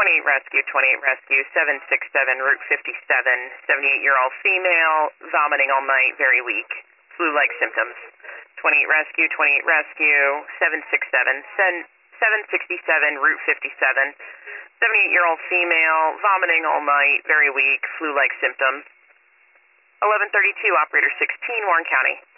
Rescue, 28 Rescue, 767, Route 57, 78-year-old female, vomiting all night, very weak, flu-like symptoms. 28 Rescue, 28 Rescue, 767, 767, Route 57, 78-year-old female, vomiting all night, very weak, flu-like symptoms. 1132, Operator 16, Warren County.